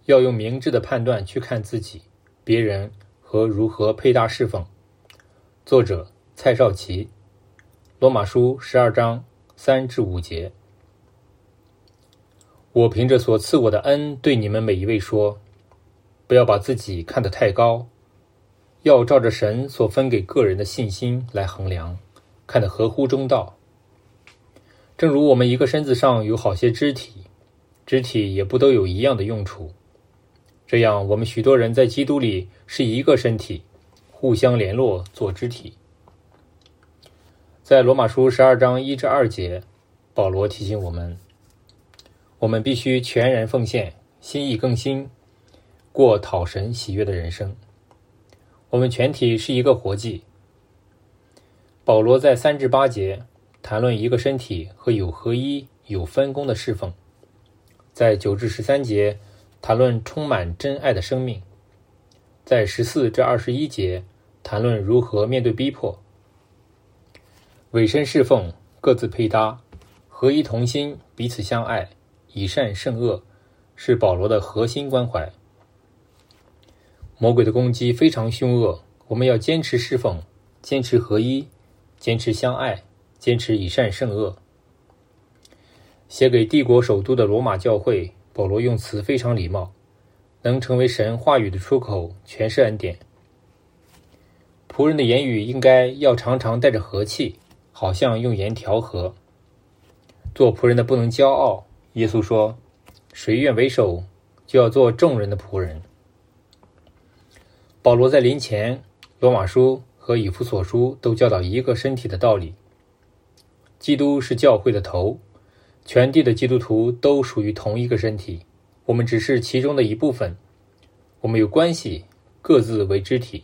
要用明智的判断去看自己、别人和如何配搭侍奉。作者蔡少奇，罗马书12章3至5节。我凭着所赐我的恩对你们每一位说，不要把自己看得太高，要照着神所分给个人的信心来衡量，看得合乎中道。正如我们一个身子上有好些肢体，肢体也不都有一样的用处。这样我们许多人在基督里是一个身体，互相联络做肢体。在罗马书12章1至2节，保罗提醒我们必须全然奉献，心意更新，过讨神喜悦的人生。我们全体是一个活祭。保罗在3至8节谈论一个身体和有合一、有分工的侍奉，在9至13节谈论充满真爱的生命，在14至21节谈论如何面对逼迫。委身侍奉，各自配搭，合一同心，彼此相爱，以善胜恶，是保罗的核心关怀。魔鬼的攻击非常凶恶，我们要坚持侍奉，坚持合一，坚持相爱，坚持以善胜恶。写给帝国首都的罗马教会，保罗用词非常礼貌，能成为神话语的出口，全是恩典。仆人的言语应该要常常带着和气，好像用盐调和。做仆人的不能骄傲，耶稣说，谁愿为首，就要做众人的仆人。保罗在临前，罗马书和以弗所书都教导一个身体的道理。基督是教会的头，全地的基督徒都属于同一个身体，我们只是其中的一部分，我们有关系，各自为肢体。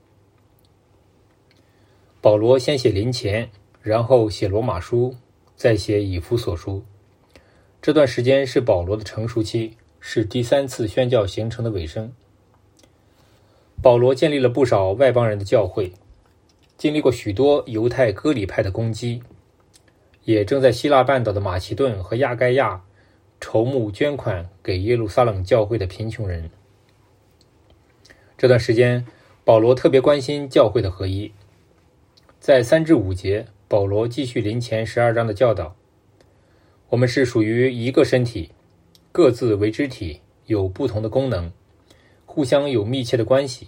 保罗先写临前，然后写罗马书，再写以弗所书。这段时间是保罗的成熟期，是第3次宣教形成的尾声。保罗建立了不少外邦人的教会，经历过许多犹太割礼派的攻击，也正在希腊半岛的马其顿和亚该亚筹募捐款给耶路撒冷教会的贫穷人。这段时间，保罗特别关心教会的合一。在3至5节，保罗继续临前12章的教导。我们是属于一个身体，各自为肢体，有不同的功能，互相有密切的关系。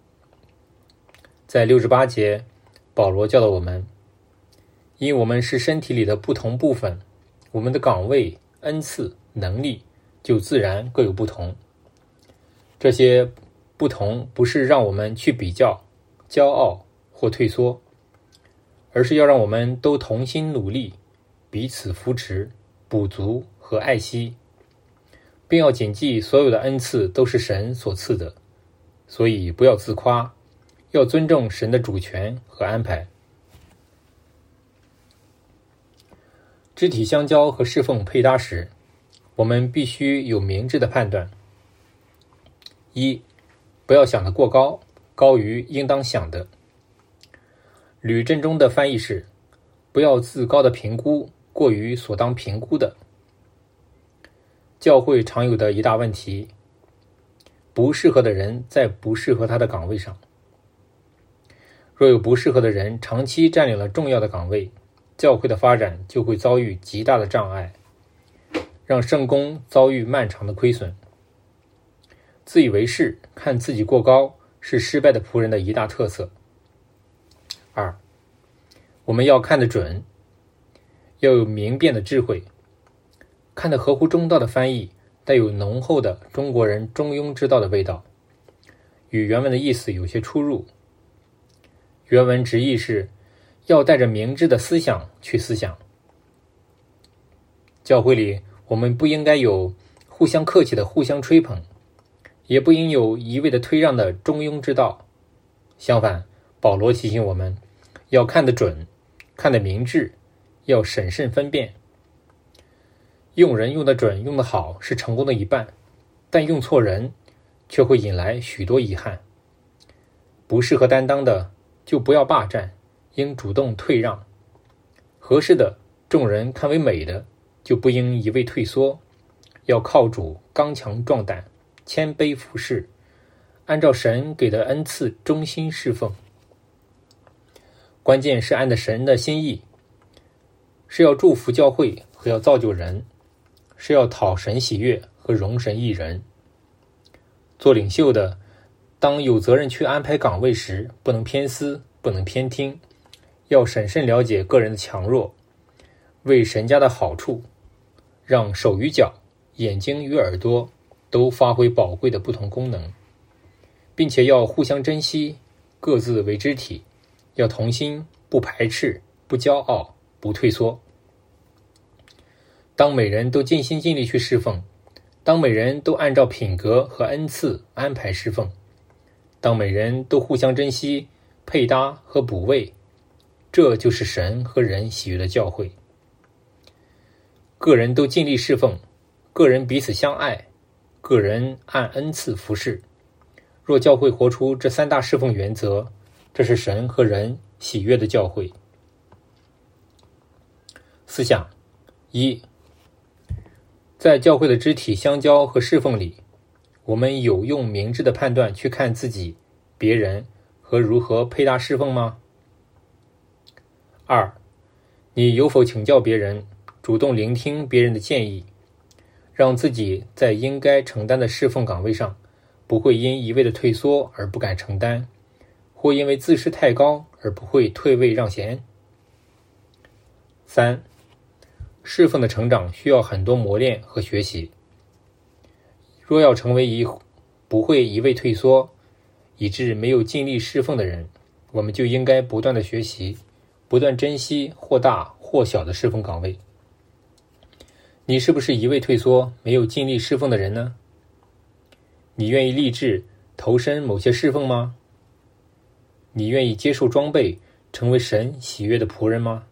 在6至8节，保罗教导我们，因我们是身体里的不同部分，我们的岗位、恩赐、能力就自然各有不同。这些不同不是让我们去比较、骄傲或退缩，而是要让我们都同心努力，彼此扶持、补足和爱惜，并要谨记所有的恩赐都是神所赐的，所以不要自夸，要尊重神的主权和安排。肢体相交和侍奉配搭时，我们必须有明智的判断。1. 不要想得过高，高于应当想的。吕振中的翻译是，不要自高的评估过于所当评估的。教会常有的一大问题，不适合的人在不适合他的岗位上。若有不适合的人长期占领了重要的岗位，教会的发展就会遭遇极大的障碍，让圣工遭遇漫长的亏损。自以为是，看自己过高，是失败的仆人的一大特色。2. 我们要看得准，要有明辨的智慧。看得合乎中道的翻译带有浓厚的中国人中庸之道的味道，与原文的意思有些出入。原文直译是要带着明智的思想去思想。教会里我们不应该有互相客气的互相吹捧，也不应有一味的推让的中庸之道。相反，保罗提醒我们要看得准，看得明智，要审慎分辨。用人用得准用得好是成功的一半，但用错人却会引来许多遗憾。不适合担当的就不要霸占，应主动退让。合适的众人看为美的就不应一味退缩，要靠主刚强壮胆， 谦卑服侍，按照神给的恩赐忠心侍奉。关键是按着神的心意，是要祝福教会和要造就人，是要讨神喜悦和容神益人。做领袖的，当有责任去安排岗位时，不能偏私，不能偏听，要审慎了解个人的强弱，为神家的好处，让手与脚、眼睛与耳朵都发挥宝贵的不同功能，并且要互相珍惜，各自为肢体，要同心，不排斥，不骄傲，不退缩。当每人都尽心尽力去侍奉，当每人都按照品格和恩赐安排侍奉，当每人都互相珍惜、配搭和补位，这就是神和人喜悦的教会。个人都尽力侍奉，个人彼此相爱，个人按恩赐服侍。若教会活出这三大侍奉原则，这是神和人喜悦的教会。思想一，在教会的肢体相交和侍奉里，我们有用明智的判断去看自己、别人和如何配搭侍奉吗？二，你有否请教别人，主动聆听别人的建议，让自己在应该承担的侍奉岗位上，不会因一味的退缩而不敢承担，或因为自视太高而不会退位让贤？三，侍奉的成长需要很多磨练和学习。若要成为不会一味退缩，以致没有尽力侍奉的人，我们就应该不断的学习，不断珍惜或大或小的侍奉岗位。你是不是一味退缩，没有尽力侍奉的人呢？你愿意立志投身某些侍奉吗？你愿意接受装备，成为神喜悦的仆人吗？